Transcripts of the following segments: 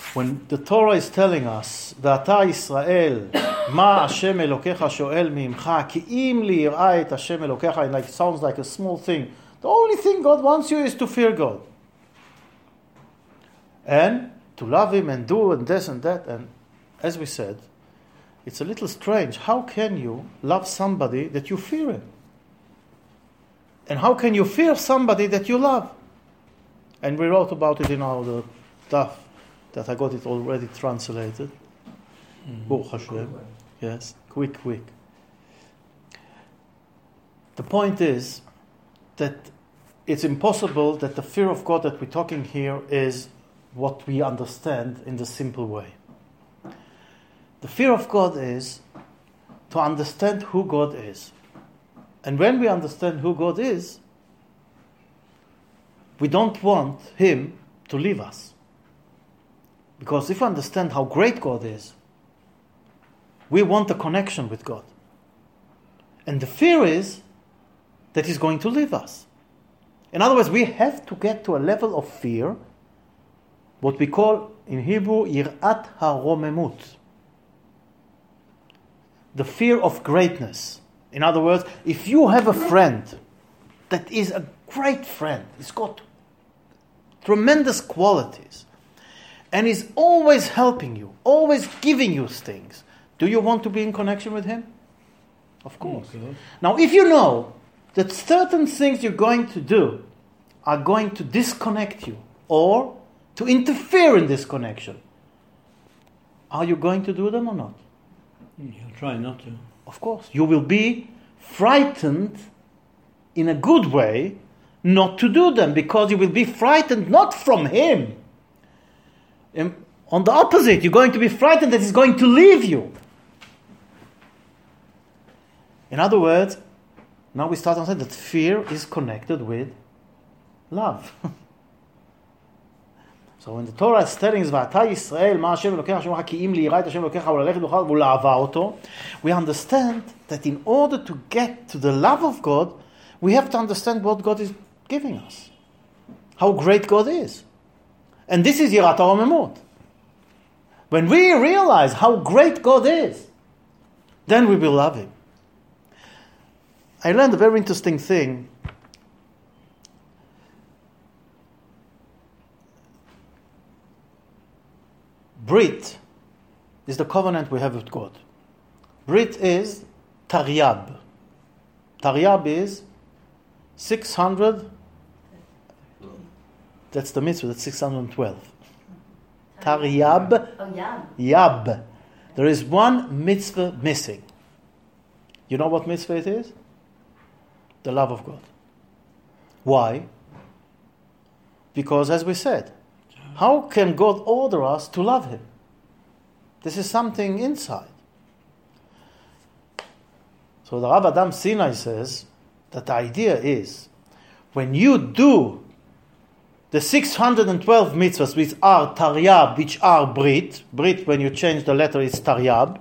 When the Torah is telling us, ואתה ישראל, מה השם אלוקיך שואל ממך, כי אם ליראה את השם אלוקיך, it sounds like a small thing. The only thing God wants you is to fear God. And to love Him and do and this and that. And as we said, it's a little strange. How can you love somebody that you fear Him? And how can you fear somebody that you love? And we wrote about it in our stuff that I got it already translated. Baruch Hashem. Yes, quick. The point is that it's impossible that the fear of God that we're talking here is what we understand in the simple way. The fear of God is to understand who God is. And when we understand who God is, we don't want Him to leave us. Because if we understand how great God is, we want a connection with God. And the fear is that He's going to leave us. In other words, we have to get to a level of fear, what we call in Hebrew, yirat haromemut. The fear of greatness. In other words, if you have a friend that is a great friend, he's got tremendous qualities, and is always helping you, always giving you things, do you want to be in connection with him? Of course. Okay. Now, if you know that certain things you're going to do are going to disconnect you or to interfere in this connection, are you going to do them or not? You'll try not to. Of course. You will be frightened in a good way not to do them, because you will be frightened not from him. On the opposite, you're going to be frightened that he's going to leave you. In other words, now we start to understand that fear is connected with love. So when the Torah is telling us, ואתה ישראל, מה השם אלוקיך אשר אמר כי אם ליראה את השם אלוקיך וללכת בדרכיו ולאהבה אותו, we understand that in order to get to the love of God, we have to understand what God is giving us. How great God is. And this is yirat haromemut. When we realize how great God is, then we will love Him. I learned a very interesting thing. Brit is the covenant we have with God. Brit is Taryab. Taryab is 600. That's the mitzvah, that's 612. Taryab. Yab. There is one mitzvah missing. You know what mitzvah it is? The love of God. Why? Because, as we said, how can God order us to love Him? This is something inside. So the Rav Adam Sinai says that the idea is, when you do the 612 mitzvahs which are Taryab, which are Brit, when you change the letter is Taryab,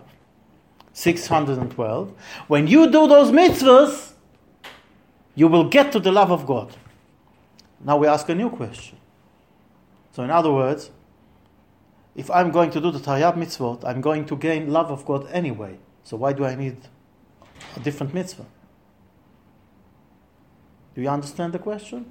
612. When you do those mitzvahs, you will get to the love of God. Now we ask a new question. So in other words, if I'm going to do the Taryab mitzvot, I'm going to gain love of God anyway. So why do I need a different mitzvah? Do you understand the question?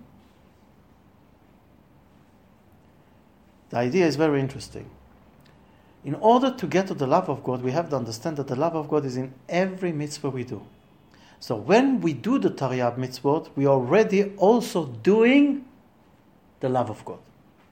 The idea is very interesting. In order to get to the love of God, we have to understand that the love of God is in every mitzvah we do. So when we do the Taryab mitzvot, we are already also doing the love of God.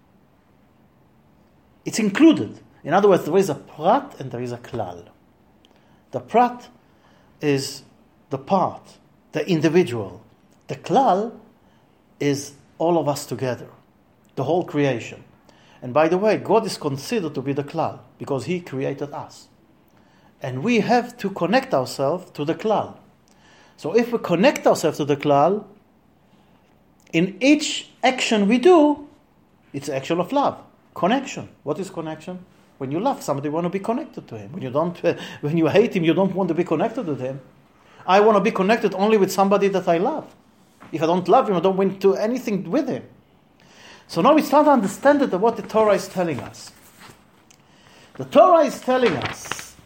It's included. In other words, there is a prat and there is a klal. The prat is the part, the individual. The klal is all of us together, the whole creation. And by the way, God is considered to be the klal because He created us. And we have to connect ourselves to the klal. So if we connect ourselves to the klal, in each action we do, it's an action of love. Connection. What is connection? When you love somebody, you want to be connected to him. When you hate him, you don't want to be connected with him. I want to be connected only with somebody that I love. If I don't love him, I don't want to do anything with him. So now we start to understand what the Torah is telling us. The Torah is telling us,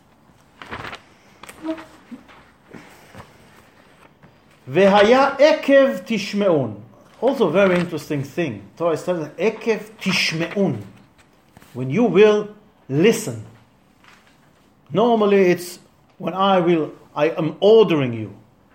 Vehaya ekev tishmeun. Also very interesting thing. Torah is telling us, ekev tishmeun. When you will listen. Normally it's when I am ordering you.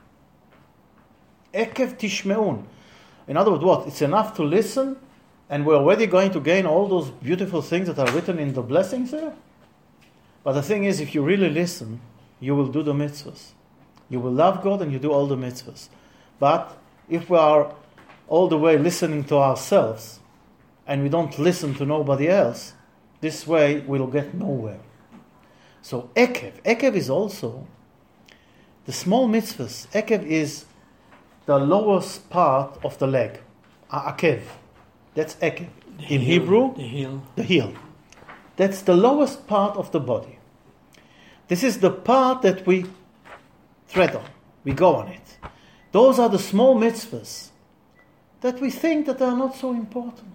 Ekev tishmeun. In other words, what? It's enough to listen, and we're already going to gain all those beautiful things that are written in the blessings there? But the thing is, if you really listen, you will do the mitzvahs. You will love God and you do all the mitzvahs. But if we are all the way listening to ourselves, and we don't listen to nobody else, this way we'll get nowhere. So Ekev is also the small mitzvahs. Ekev is the lowest part of the leg. Akev. That's Ekev. In Hebrew, the heel. That's the lowest part of the body. This is the part that we tread on. We go on it. Those are the small mitzvahs that we think that are not so important.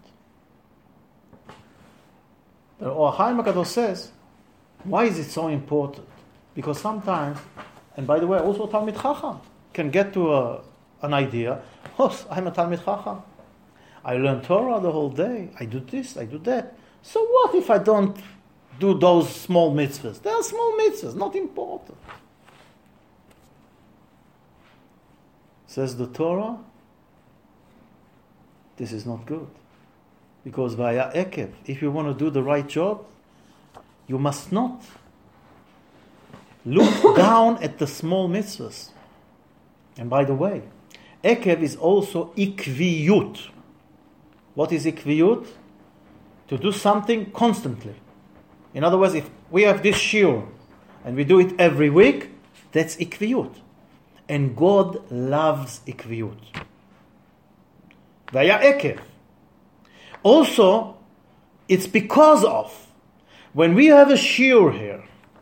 The Or Chaim HaKadosh says, why is it so important? Because sometimes, and by the way, also Talmid Chacham can get to an idea, oh, I'm a Talmid Chacham. I learn Torah the whole day. I do this, I do that. So what if I don't do those small mitzvahs? They are small mitzvahs, not important. Says the Torah, this is not good. Because vaya ekev, if you want to do the right job, you must not look down at the small mitzvahs. And by the way, ekev is also ikviyut. What is ikviyut? To do something constantly. In other words, if we have this shiur and we do it every week, that's ikviyut. And God loves ikviyut. Vaya ekev. Also, it's because of, when we have a shiur here,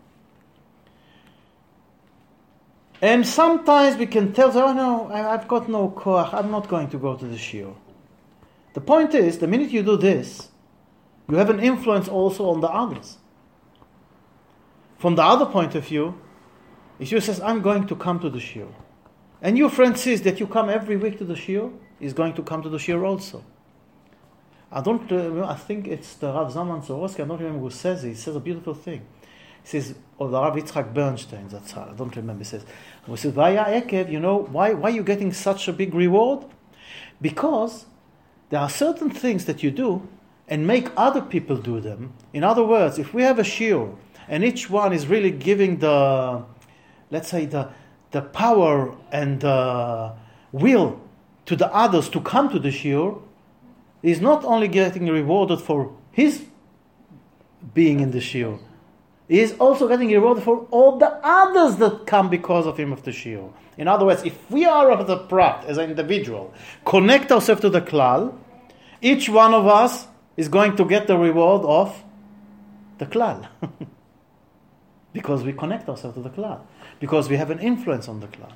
and sometimes we can tell, oh no, I've got no koach, I'm not going to go to the shiur. The point is, the minute you do this, you have an influence also on the others. From the other point of view, if you says, I'm going to come to the shiur, and your friend says that you come every week to the shiur, he's going to come to the shiur also. I think it's the Rav Zalman Sorotsky, I don't remember who says it. He says a beautiful thing. He says, or the Rav Yitzchak Bernstein, that's how, I don't remember, he says, Vaya Ekev, you know, why are you getting such a big reward? Because there are certain things that you do and make other people do them. In other words, if we have a shiur, and each one is really giving the, let's say, the power and the will to the others to come to the shiur, he's not only getting rewarded for his being in the shiur, he is also getting rewarded for all the others that come because of him of the shiur. In other words, if we are of the prat as an individual, connect ourselves to the klal, each one of us is going to get the reward of the klal. Because we connect ourselves to the klal. Because we have an influence on the klal.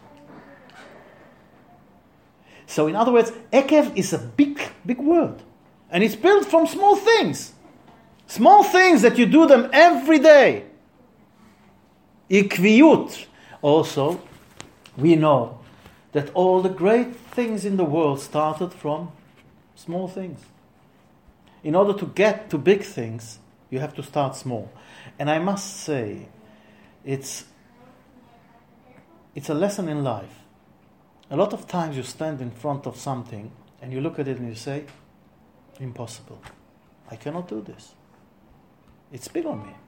So in other words, ekev is a big, big word. And it's built from small things. Small things that you do them every day. Ikviyut. Also, we know that all the great things in the world started from small things. In order to get to big things, you have to start small. And I must say, it's a lesson in life. A lot of times you stand in front of something and you look at it and you say, impossible. I cannot do this. It's big on me.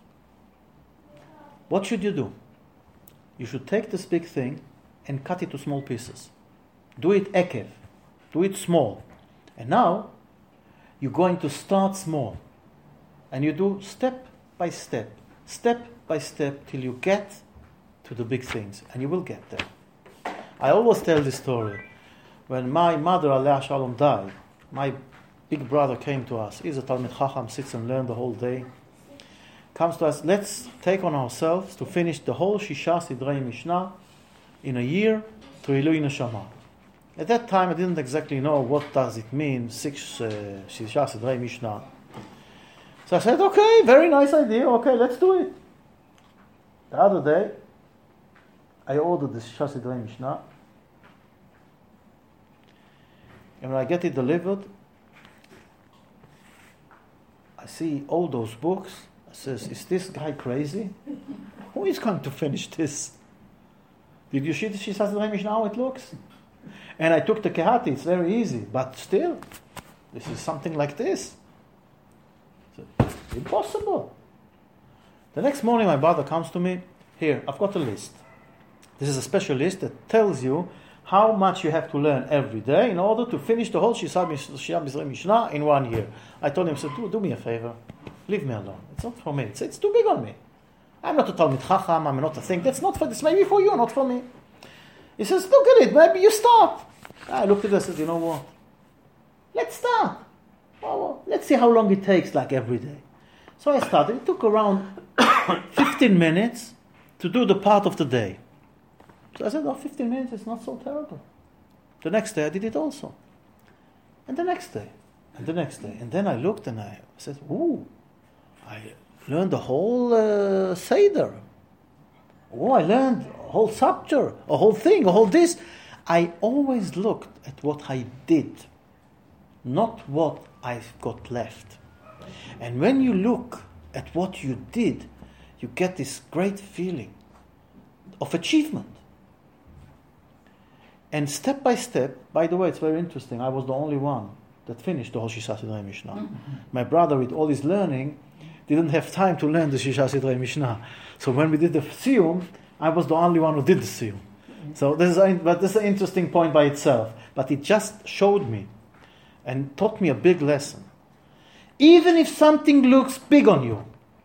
What should you do? You should take this big thing and cut it to small pieces. Do it ekev. Do it small. And now, you're going to start small. And you do step by step, till you get to the big things. And you will get there. I always tell this story. When my mother, Aleh Shalom, died, my big brother came to us. He's a Talmid Chacham, sits and learns the whole day. Comes to us, let's take on ourselves to finish the whole Shisha Sidrei Mishnah in a year to Ilui Neshama. At that time, I didn't exactly know what does it mean, 6 Shisha Sidrei Mishnah. So I said, okay, very nice idea. Okay, let's do it. The other day, I ordered this Shisha Sidrei Mishnah. And when I get it delivered, I see all those books. I says, is this guy crazy? Who is going to finish this? Did you see the Shisha Sidrei Mishnah, how it looks? And I took the Kehati, it's very easy. But still, this is something like this. So, impossible. The next morning my brother comes to me, here, I've got a list. This is a special list that tells you how much you have to learn every day in order to finish the whole Shisha Sidrei Mishnah in 1 year. I told him, so do me a favor, leave me alone. It's not for me, it's too big on me. I'm not a Talmid Chacham, I'm not a thing, that's not for this, maybe for you, not for me. He says, look at it, maybe you start. I looked at it and said, you know what? Let's start. Well, let's see how long it takes, like every day. So I started. It took around 15 minutes to do the part of the day. So I said, 15 minutes is not so terrible. The next day I did it also. And the next day. And the next day. And then I looked and I said, ooh, I learned the whole Seder. Oh, I learned a whole chapter, a whole thing, a whole this. I always looked at what I did, not what I've got left. And when you look at what you did, you get this great feeling of achievement. And step by step, by the way, it's very interesting, I was the only one that finished the whole Shisha Sidrei Mishnah. Mm-hmm. My brother, with all his learning, didn't have time to learn the Shisha Sidrei Mishnah. So when we did the Siyum, I was the only one who did the Siyum. So this is an interesting point by itself. But it just showed me and taught me a big lesson. Even if something looks big on you,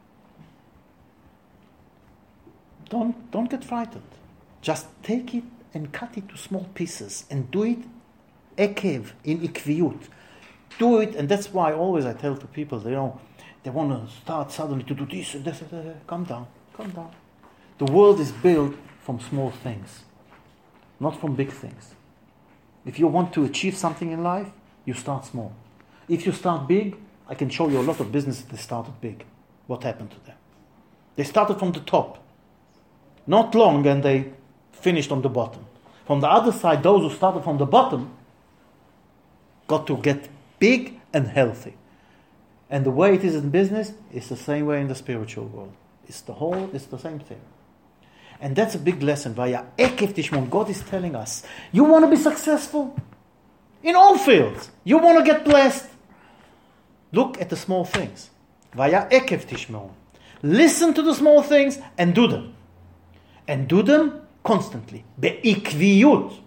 don't get frightened. Just take it and cut it to small pieces and do it ekev, in ikviyut. Do it, and that's why always I tell to people, they want to start suddenly to do this and this. Calm down. The world is built from small things, not from big things. If you want to achieve something in life, you start small. If you start big, I can show you a lot of businesses that started big. What happened to them? They started from the top, not long, and they finished on the bottom. From the other side, those who started from the bottom got to get big and healthy. And the way it is in business is the same way in the spiritual world. It's the same thing. And that's a big lesson. Vaya ekev tishmon. God is telling us, you want to be successful in all fields. You want to get blessed. Look at the small things. Vaya ekev tishmon. Listen to the small things and do them. And do them constantly. Be'ikviyut.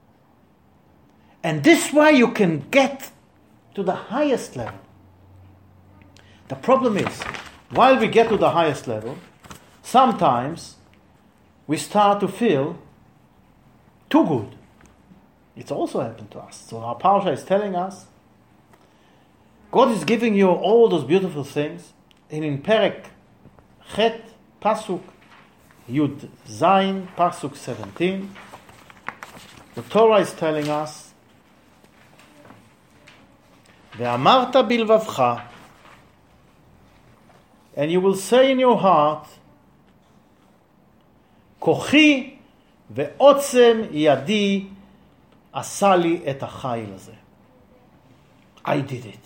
And this way you can get to the highest level. The problem is, while we get to the highest level, sometimes we start to feel too good. It's also happened to us. So our Parsha is telling us, God is giving you all those beautiful things, and in Perek Chet, Pasuk Yud Zayin, Pasuk 17, the Torah is telling us, Ve'amarta bilvavcha, and you will say in your heart, Kochi ve'otzem yadi asali et hachayil hazeh. I did it.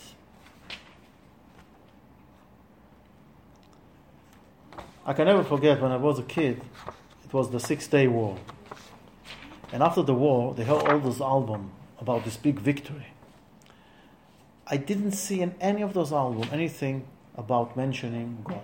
I can never forget when I was a kid, it was the 6-Day War. And after the war, they held all those albums about this big victory. I didn't see in any of those albums anything about mentioning God.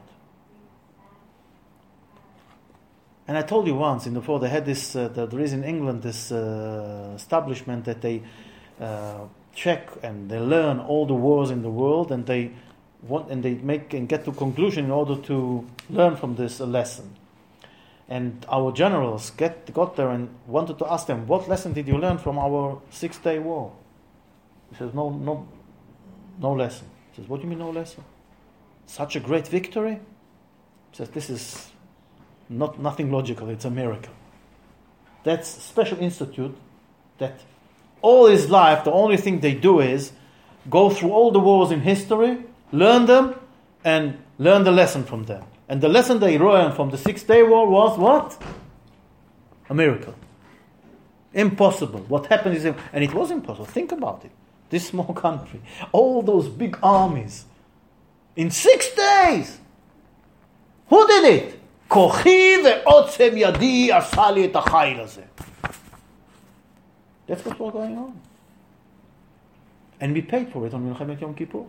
And I told you once, in the fall, they had this, there is in England this establishment that they check and they learn all the wars in the world, and they make and get to conclusion in order to learn from this a lesson. And our generals got there and wanted to ask them, what lesson did you learn from our 6-Day War? He says, no lesson. He says, what do you mean no lesson? Such a great victory? He says, this is nothing logical, it's a miracle. That's a special institute that all his life, the only thing they do is go through all the wars in history, learn them, and learn the lesson from them. And the lesson they learned from the 6-day war was what? A miracle. Impossible. What happened is, and it was impossible. Think about it. This small country, all those big armies, in 6 days. Who did it? כוחי ועוצם ידי עשה לי את החיל הזה. That's what was going on. And we paid for it on מלחמת יום כיפור.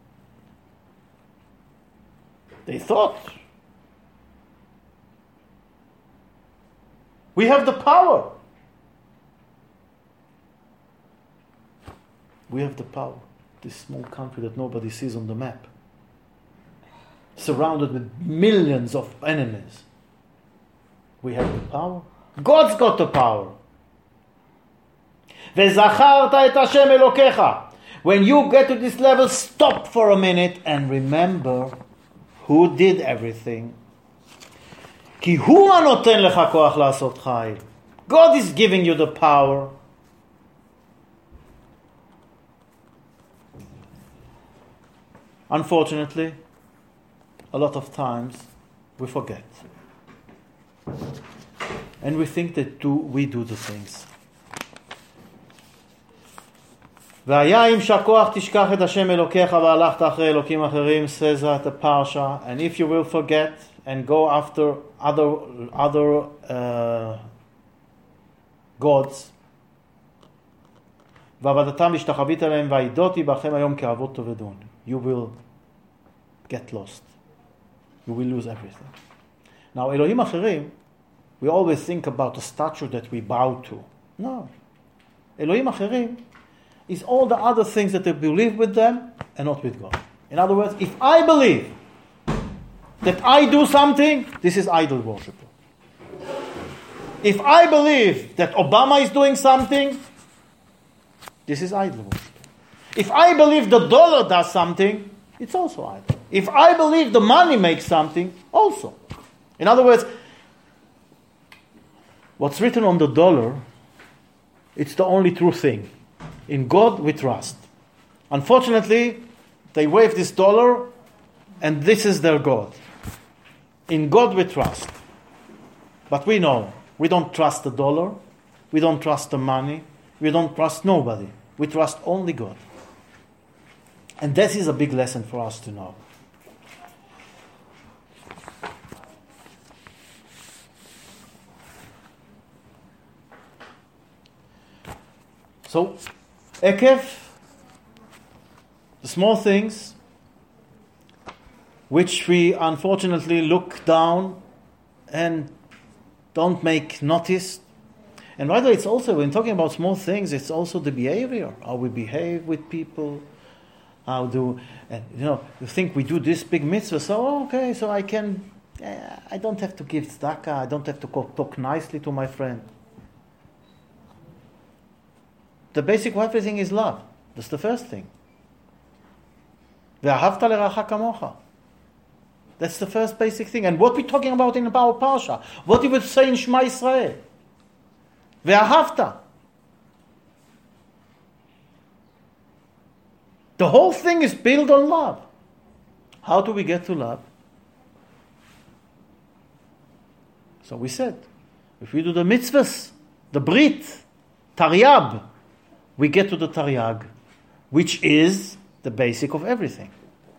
They thought, we have the power. We have the power. This small country that nobody sees on the map, surrounded with millions of enemies. We have the power. God's got the power. וזכרת את השם אלוקיך. When you get to this level, stop for a minute and remember who did everything. כי הוא הנותן לך כוח לעשות חיל. God is giving you the power. Unfortunately, a lot of times we forget. And we think that we do the things. והיה אם שכוח תשכח את השם אלוקיך והלכת אחרי אלוקים אחרים, says that the parsha, and if you will forget and go after other gods, ועבדתם והשתחווית עליהם והעידותי בכם היום כאבות תאבדון. You will get lost. You will lose everything. Now, Elohim Acherim, we always think about a statue that we bow to. No. Elohim Acherim is all the other things that we believe with them and not with God. In other words, if I believe that I do something, this is idol worship. If I believe that Obama is doing something, this is idol worship. If I believe the dollar does something, it's also idol. If I believe the money makes something, also. In other words, what's written on the dollar, it's the only true thing. In God we trust. Unfortunately, they wave this dollar and this is their God. In God we trust. But we know, we don't trust the dollar, we don't trust the money, we don't trust nobody. We trust only God. And this is a big lesson for us to know. So, Ekev, the small things which we unfortunately look down and don't make notice. And by the way, it's also, when talking about small things, it's also the behavior, how we behave with people. You think we do this big mitzvah, so okay, so I don't have to give tzedakah, I don't have to talk nicely to my friend. The basic of everything is love. That's the first thing. ואהבת לרעך כמוך. That's the first basic thing. And what we're talking about in our parsha, what you would say in Shema Yisrael. ואהבת. The whole thing is built on love. How do we get to love? So we said, if we do the mitzvahs, the brit, taryag, we get to the taryag, which is the basic of everything.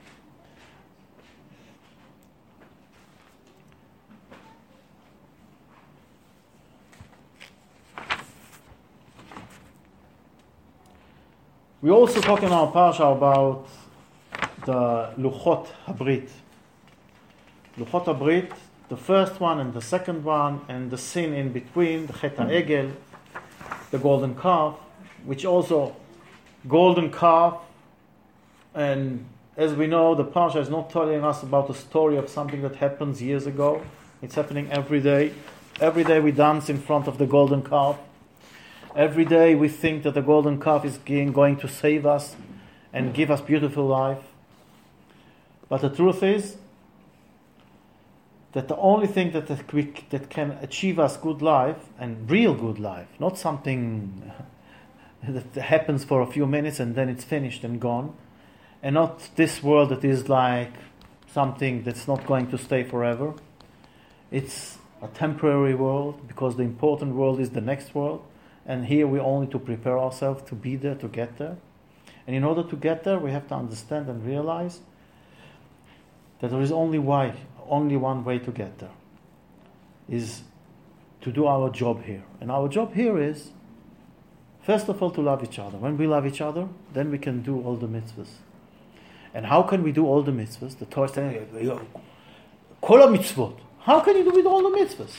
We also talk in our parsha about the Luchot Habrit. Luchot Habrit, the first one and the second one, and the sin in between, the Chet HaEgel, the golden calf, which also, golden calf, and as we know, the parsha is not telling us about the story of something that happens years ago. It's happening every day. Every day we dance in front of the golden calf. Every day we think that the golden calf is going to save us and give us beautiful life. But the truth is that the only thing that can achieve us good life, and real good life, not something that happens for a few minutes and then it's finished and gone, and not this world that is like something that's not going to stay forever. It's a temporary world, because the important world is the next world. And here we only to prepare ourselves to be there, to get there. And in order to get there, we have to understand and realize that there is only one way to get there, is to do our job here. And our job here is, first of all, to love each other. When we love each other, then we can do all the mitzvahs. And how can we do all the mitzvahs? The Torah is telling you, kol ha-mitzvot. How can you do with all the mitzvahs?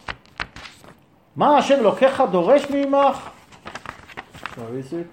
מה השם אלוקיך דורש מעמך? Where is it?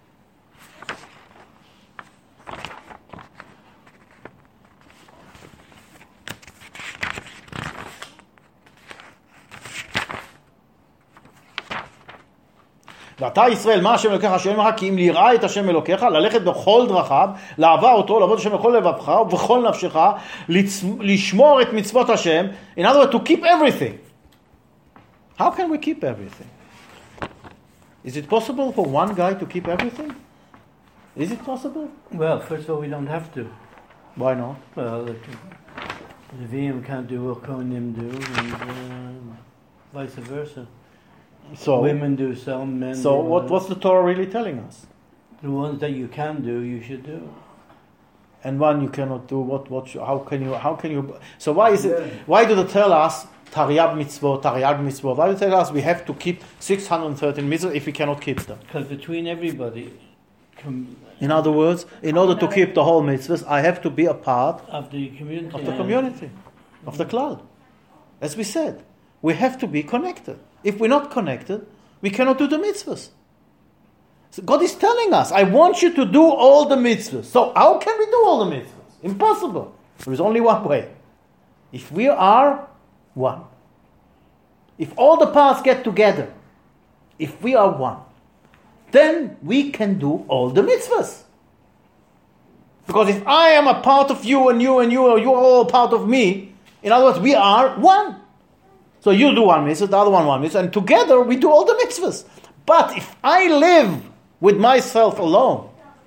ואתה ישראל, מה השם אלוקיך שואל ממך? כי אם ליראה את השם אלוקיך, ללכת בכל דרכיו, לעבר אותו, לעבוד השם בכל לבבך ובכל נפשך, לשמור את מצוות השם. In other words, to keep everything. How can we keep everything? Is it possible for one guy to keep everything? Is it possible? Well, first of all, we don't have to. Why not? Well, the VM can't do what Kohanim do, and vice versa. So women do some, men so do. what's the Torah really telling us? The ones that you can do, you should do. And one you cannot do. How can you? So why is it? Why do they tell us Taryag mitzvot? Why do they tell us we have to keep 613 mitzvot if we cannot keep them? Because between everybody, in other words, in order to keep the whole mitzvahs, I have to be a part of the community, of the klal. As we said, we have to be connected. If we're not connected, we cannot do the mitzvahs. So God is telling us, I want you to do all the mitzvahs. So how can we do all the mitzvahs? Impossible. There is only one way. If we are one. If all the parts get together, if we are one, then we can do all the mitzvahs. Because if I am a part of you and you and you, or you are all part of me, in other words, we are one. So you do one mitzvah, the other one mitzvah, and together we do all the mitzvahs. But if I live with myself alone,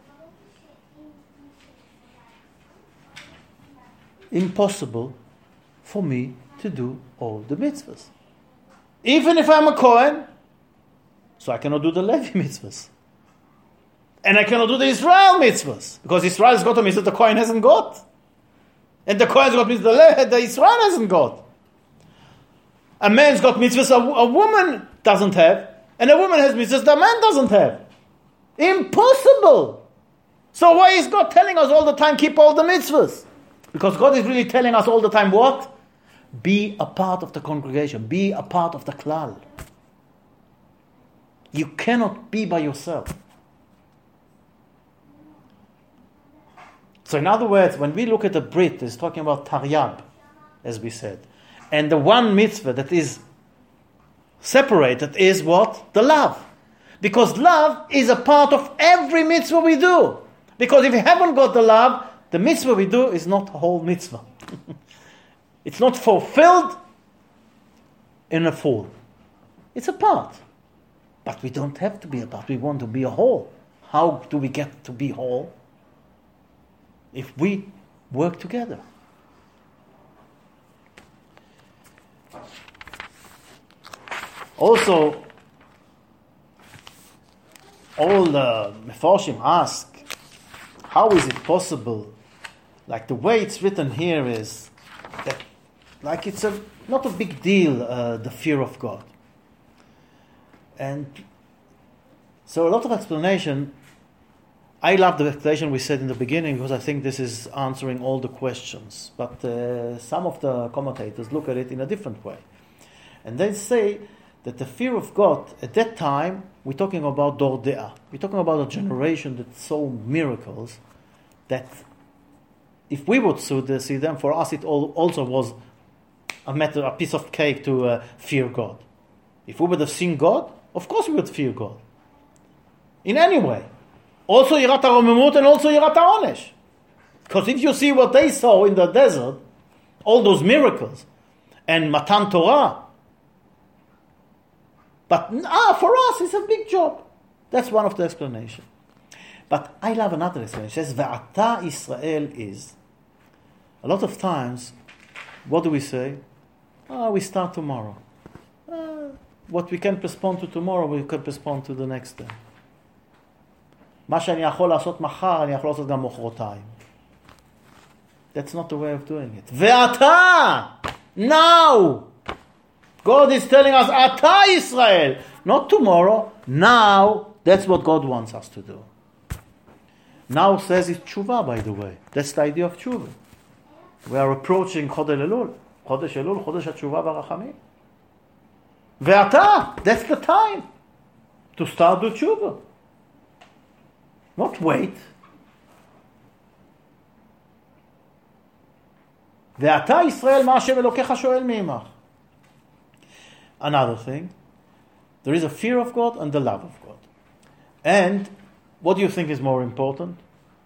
impossible for me to do all the mitzvahs. Even if I'm a Kohen, so I cannot do the Levi mitzvahs. And I cannot do the Israel mitzvahs, because Israel's got a mitzvah the Kohen hasn't got. And the Kohen's got mitzvah the Israel hasn't got. A man's got mitzvahs a woman doesn't have, and a woman has mitzvahs the man doesn't have. Impossible! So why is God telling us all the time, keep all the mitzvahs? Because God is really telling us all the time what? Be a part of the congregation. Be a part of the klal. You cannot be by yourself. So in other words, when we look at the Brit, it's talking about Taryag, as we said. And the one mitzvah that is separated is what? The love. Because love is a part of every mitzvah we do. Because if we haven't got the love, the mitzvah we do is not a whole mitzvah. It's not fulfilled in a full. It's a part. But we don't have to be a part. We want to be a whole. How do we get to be whole? If we work together. Also, all the Mefarshim ask, how is it possible? Like the way it's written here is that, like it's not a big deal, the fear of God. And so a lot of explanation. I love the explanation we said in the beginning because I think this is answering all the questions. But some of the commentators look at it in a different way. And they say that the fear of God, at that time, we're talking about Dor De'ah. We're talking about a generation that saw miracles that if we would see them, for us it also was a piece of cake to fear God. If we would have seen God, of course we would fear God. In any way. Also Yirat HaRomemut and also Yirat HaOnesh. Because if you see what they saw in the desert, all those miracles, and Matan Torah, but for us it's a big job. That's one of the explanations. But I love another explanation. It says, Ve'ata Israel is, A lot of times, what do we say? We start tomorrow. What we can postpone to tomorrow, we can postpone to the next day. מה שאני יכול לעשות מחר, אני יכול לעשות גם מחרתיים. That's not the way of doing it. ואתה! Now! God is telling us, אתה Israel! Not tomorrow, now. That's what God wants us to do. Now says it's tshuva, by the way. That's the idea of tshuva. We are approaching Chodesh Elul. Chodesh Elul, Chodesh HaTshuva והרחמים. ואתה! That's the time to start the tshuva. Not wait. ואתה ישראל מה השם אלוקיך שואל מעמך. Another thing, there is a fear of God and the love of God. And what do you think is more important?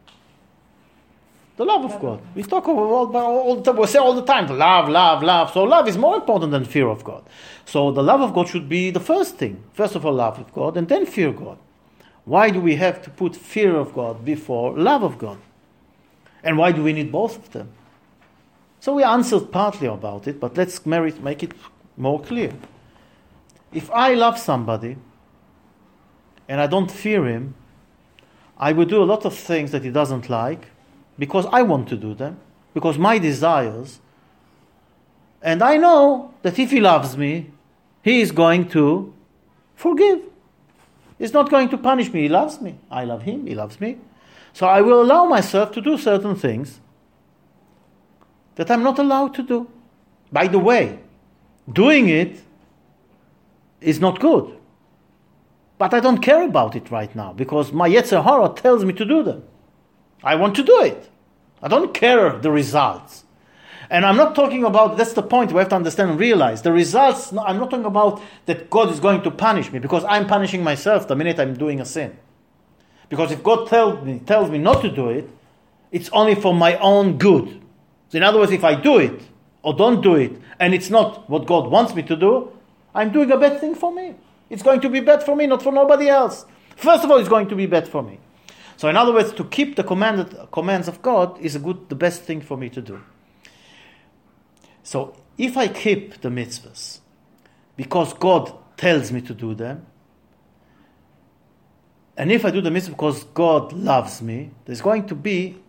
The love of God. We talk about we say all the time, love, love, love. So love is more important than fear of God. So the love of God should be the first thing. First of all, love of God and then fear God. Why do we have to put fear of God before love of God? And why do we need both of them? So we answered partly about it, but let's make it more clear. If I love somebody and I don't fear him, I will do a lot of things that he doesn't like because I want to do them, because my desires, and I know that if he loves me, he is going to forgive. He's not going to punish me. He loves me. I love him. He loves me. So I will allow myself to do certain things that I'm not allowed to do. By the way, doing it is not good. But I don't care about it right now because my Yetzer Hara tells me to do them. I want to do it. I don't care the results. And I'm not talking about, that's the point we have to understand and realize. The results, I'm not talking about that God is going to punish me because I'm punishing myself the minute I'm doing a sin. Because if God tells me not to do it, it's only for my own good. So in other words, if I do it or don't do it, and it's not what God wants me to do, I'm doing a bad thing for me. It's going to be bad for me, not for nobody else. First of all, it's going to be bad for me. So in other words, to keep the commands of God is the best thing for me to do. So if I keep the mitzvahs because God tells me to do them, and if I do the mitzvah because God loves me, there's going to be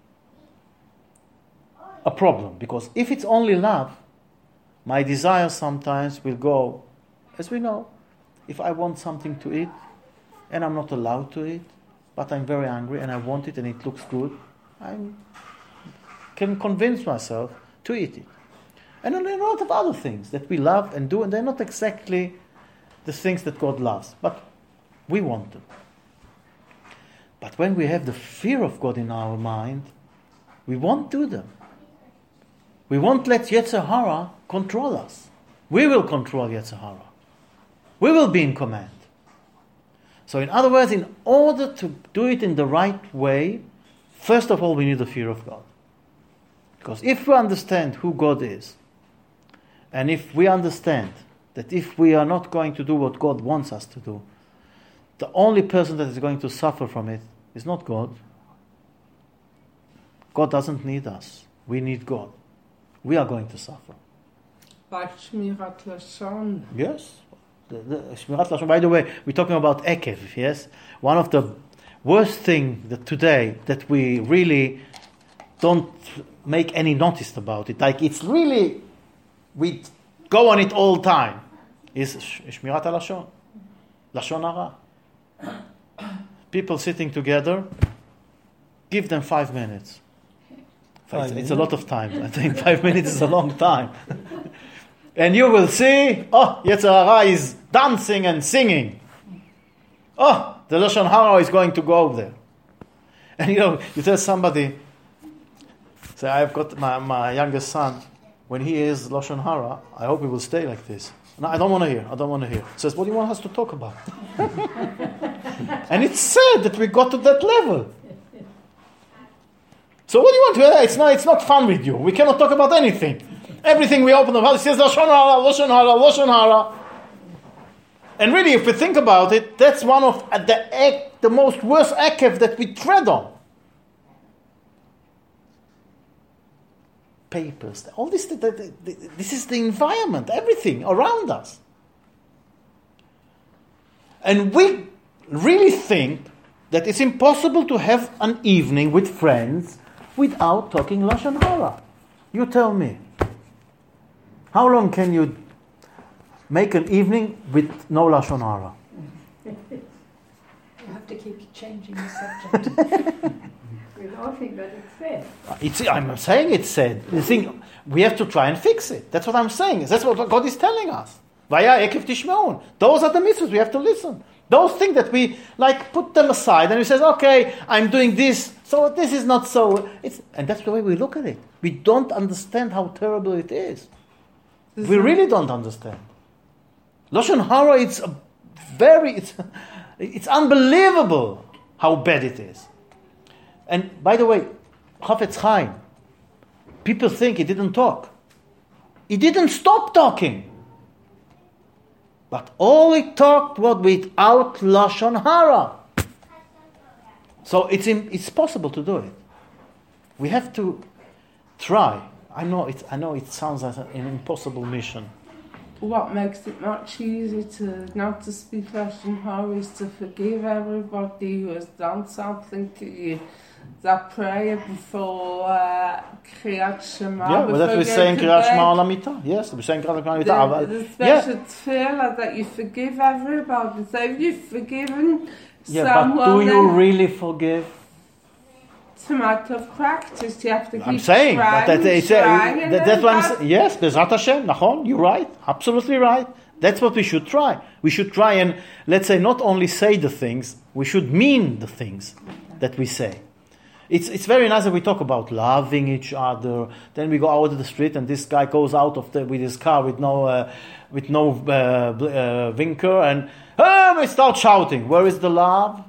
a problem. Because if it's only love, my desires sometimes will go, as we know, if I want something to eat and I'm not allowed to eat, but I'm very hungry and I want it and it looks good, I can convince myself to eat it. And then there are a lot of other things that we love and do, and they're not exactly the things that God loves, but we want them. But when we have the fear of God in our mind, we won't do them. We won't let Yetzer Hara control us. We will control Yetzer Hara. We will be in command. So in other words, in order to do it in the right way, first of all, we need the fear of God. Because if we understand who God is, and if we understand that if we are not going to do what God wants us to do, the only person that is going to suffer from it is not God. God doesn't need us. We need God. We are going to suffer. Like Shmirat Lashon. Yes. Shmirat Lashon. By the way, we're talking about Ekev, yes? One of the worst things that today that we really don't make any notice about it, like it's really, we go on it all the time, is Shmirat Lashon. Lashon Hara. People sitting together, give them 5 minutes. It's a lot of time. I think 5 minutes is a long time. And you will see, Yetzer Hara is dancing and singing. The Lashon Hara is going to go there. And you tell somebody, say, I've got my youngest son, when he hears Lashon Hara, I hope he will stay like this. No, I don't want to hear. Says, what do you want us to talk about? And it's sad that we got to that level. So what do you want to? It's not fun with you. We cannot talk about anything. Everything we open the mouth says Lashon Hara, Lashon Hara, Lashon Hara. And really, if we think about it, that's one of the most worst ekev that we tread on. papers, all this. This is the environment, everything around us, and we really think that it's impossible to have an evening with friends without talking Lashon Hara. You tell me. How long can you make an evening with no Lashon Hara? You have to keep changing the subject. We all think that it's fair. I'm saying it's said. The thing, we have to try and fix it. That's what I'm saying. That's what God is telling us. Vaya ekev tishmeun. Those are the mitzvahs we have to listen. Those things that we put them aside and we says, okay, I'm doing this, so this is not so. And that's the way we look at it. We don't understand how terrible it is. We really don't understand. Lashon Hara, it's unbelievable how bad it is. And by the way, Chafetz Chaim, people think he didn't talk. He didn't stop talking. But all he talked was without Lashon Hara. So it's possible to do it. We have to try. I know it sounds like an impossible mission. What makes it much easier not to speak Lashon Hara is to forgive everybody who has done something to you. That prayer before Kriyat Shema. Yeah, well, that we're saying Kriyat Shema Alamita. Yes, we're saying Kriyat Shema Alamita. The special tefillah that you forgive everybody. So if you've forgiven someone, but do you really forgive? It's a matter of practice. You have to keep I'm saying, trying, but that's what I'm saying. Yes, Bezrat Hashem, Nachon, you're right, absolutely right. That's what we should try. We should try and, let's say, not only say the things, we should mean the things that we say. It's very nice that we talk about loving each other. Then we go out of the street and this guy goes out with his car with no vinker and we start shouting. Where is the love?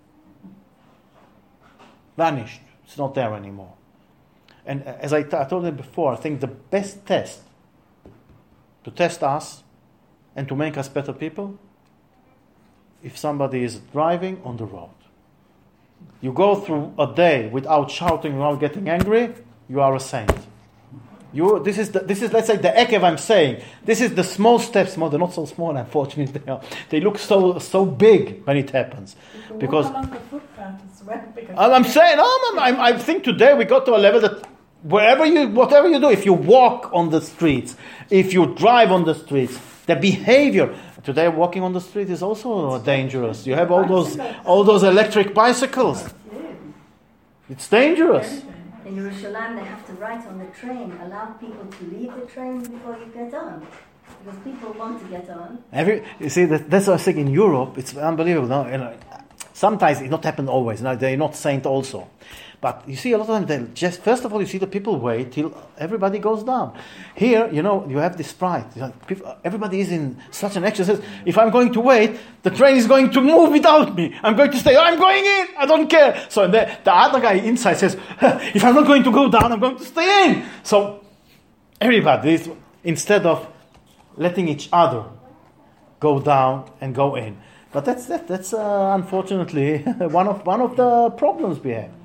Vanished. It's not there anymore. And as I told you before, I think the best test to test us and to make us better people, if somebody is driving on the road. You go through a day without shouting, without getting angry, you are a saint. This is let's say the ekev I'm saying. This is the small steps. They're not so small, unfortunately. They look so big when it happens. Because walk along the footpath as well. I'm saying, I think today we got to a level that whatever you do, if you walk on the streets, if you drive on the streets, the behavior. Today, walking on the street is also dangerous. You have all those electric bicycles. It's dangerous. In Jerusalem, they have to write on the train, allow people to leave the train before you get on. Because people want to get on. You see, that's what I think in Europe, it's unbelievable. No? Sometimes it not happen always. No, they're not saint also. But you see, a lot of them, first of all, you see the people wait till everybody goes down. Here, you have this pride. Everybody is in such an exercise. If I'm going to wait, the train is going to move without me. I'm going to stay. I'm going in. I don't care. So the other guy inside says, if I'm not going to go down, I'm going to stay in. So everybody, instead of letting each other go down and go in. But that's unfortunately one of the problems we have.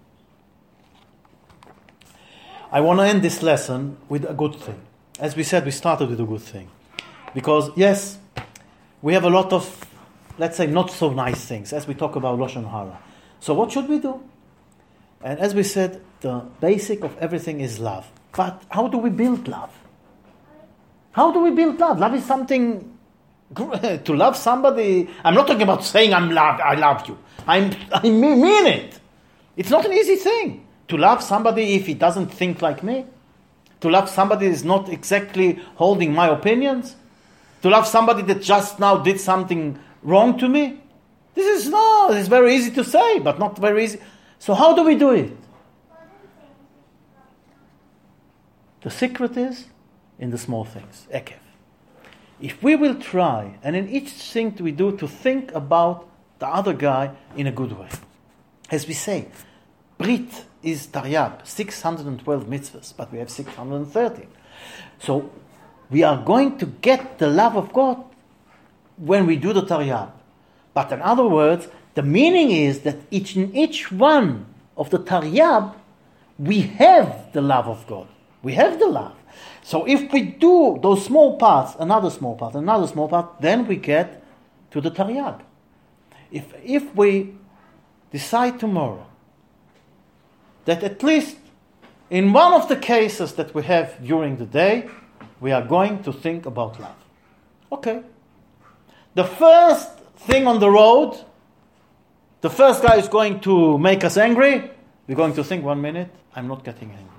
I want to end this lesson with a good thing. As we said, we started with a good thing. Because, yes, we have a lot of, let's say, not so nice things as we talk about Lashon Hara. So what should we do? And as we said, the basic of everything is love. But how do we build love? How do we build love? Love is something, to love somebody, I'm not talking about saying I love you. I mean it. It's not an easy thing. To love somebody if he doesn't think like me? To love somebody is not exactly holding my opinions? To love somebody that just now did something wrong to me? This is very easy to say, but not very easy. So how do we do it? The secret is in the small things. Ekev. If we will try, and in each thing we do, to think about the other guy in a good way. As we say, Brit is Taryab, 612 mitzvahs, but we have 613. So we are going to get the love of God when we do the Taryab. But in other words, the meaning is that in each one of the Taryab, we have the love of God. We have the love. So if we do those small parts, another small part, another small part, then we get to the Taryag. If we decide tomorrow that at least in one of the cases that we have during the day, we are going to think about love. Okay. The first thing on the road, the first guy is going to make us angry, we're going to think 1 minute, I'm not getting angry.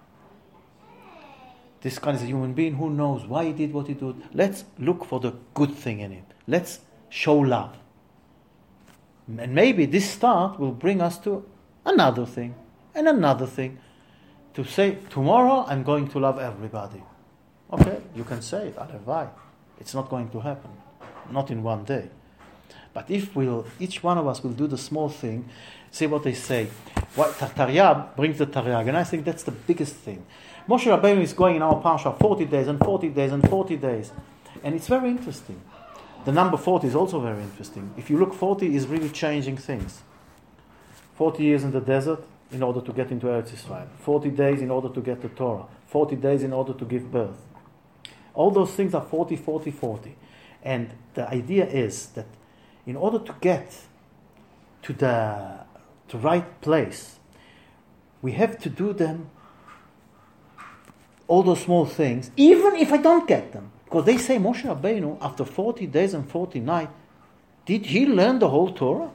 This guy is a human being, who knows why he did what he did. Let's look for the good thing in him. Let's show love. And maybe this start will bring us to another thing and another thing. To say, tomorrow I'm going to love everybody. Okay, you can say it, Alevai. It's not going to happen. Not in one day. But if each one of us will do the small thing, see what they say. Taryag brings the Taryag, and I think that's the biggest thing. Moshe Rabbeinu is going in our Parsha 40 days and 40 days and 40 days. And it's very interesting. The number 40 is also very interesting. If you look, 40 is really changing things. 40 years in the desert in order to get into Eretz Israel. 40 days in order to get the Torah. 40 days in order to give birth. All those things are 40, 40, 40. And the idea is that in order to get to the right place, we have to do them, all those small things, even if I don't get them. Because they say Moshe Rabbeinu, after 40 days and 40 nights, did he learn the whole Torah?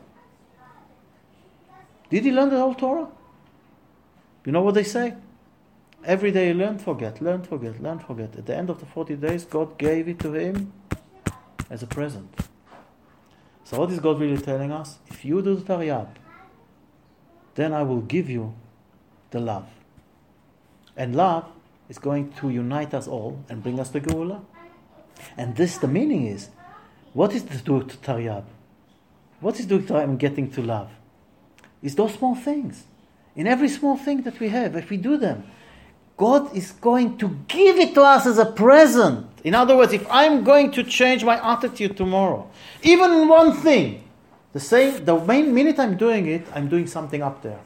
Did he learn the whole Torah? You know what they say? Every day he learned, forget, learned, forget, learned, forget. At the end of the 40 days, God gave it to him as a present. So what is God really telling us? If you do the Taryag, then I will give you the love. And love is going to unite us all and bring us the Geula. And this, the meaning is, what is the do to Taryag? What is doing to getting to love? It's those small things. In every small thing that we have, if we do them, God is going to give it to us as a present. In other words, if I'm going to change my attitude tomorrow, even in one thing, the main minute I'm doing it, I'm doing something up there.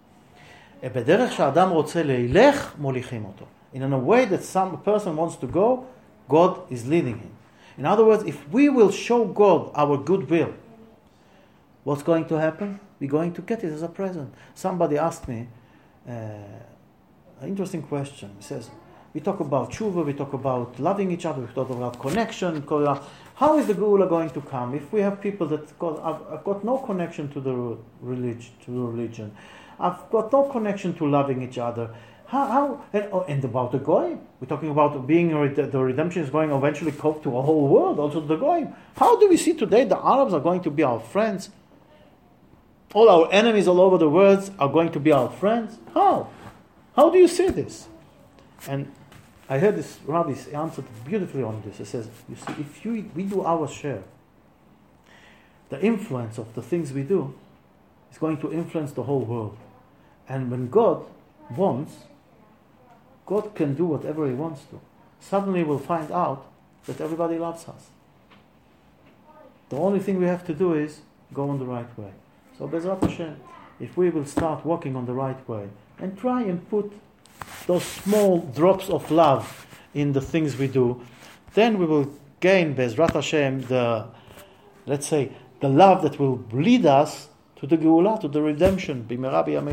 In a way that some person wants to go, God is leading him. In other words, if we will show God our goodwill, what's going to happen? We're going to get it as a present. Somebody asked me an interesting question. He says, we talk about tshuva, we talk about loving each other, we talk about connection. How is the Geula going to come if we have people that I've got no connection to the religion, I've got no connection to loving each other? And about the Goyim, we're talking about the redemption is going eventually to a whole world, also the Goyim. How do we see today the Arabs are going to be our friends? All our enemies all over the world are going to be our friends? How? How do you see this? And I heard this rabbi answered beautifully on this. He says, you see, if we do our share, the influence of the things we do is going to influence the whole world. And when God wants, God can do whatever he wants to. Suddenly we'll find out that everybody loves us. The only thing we have to do is go on the right way. So Bezrat Hashem, if we will start walking on the right way and try and put those small drops of love in the things we do, then we will gain Bezrat Hashem the love that will lead us to the Geula, to the redemption.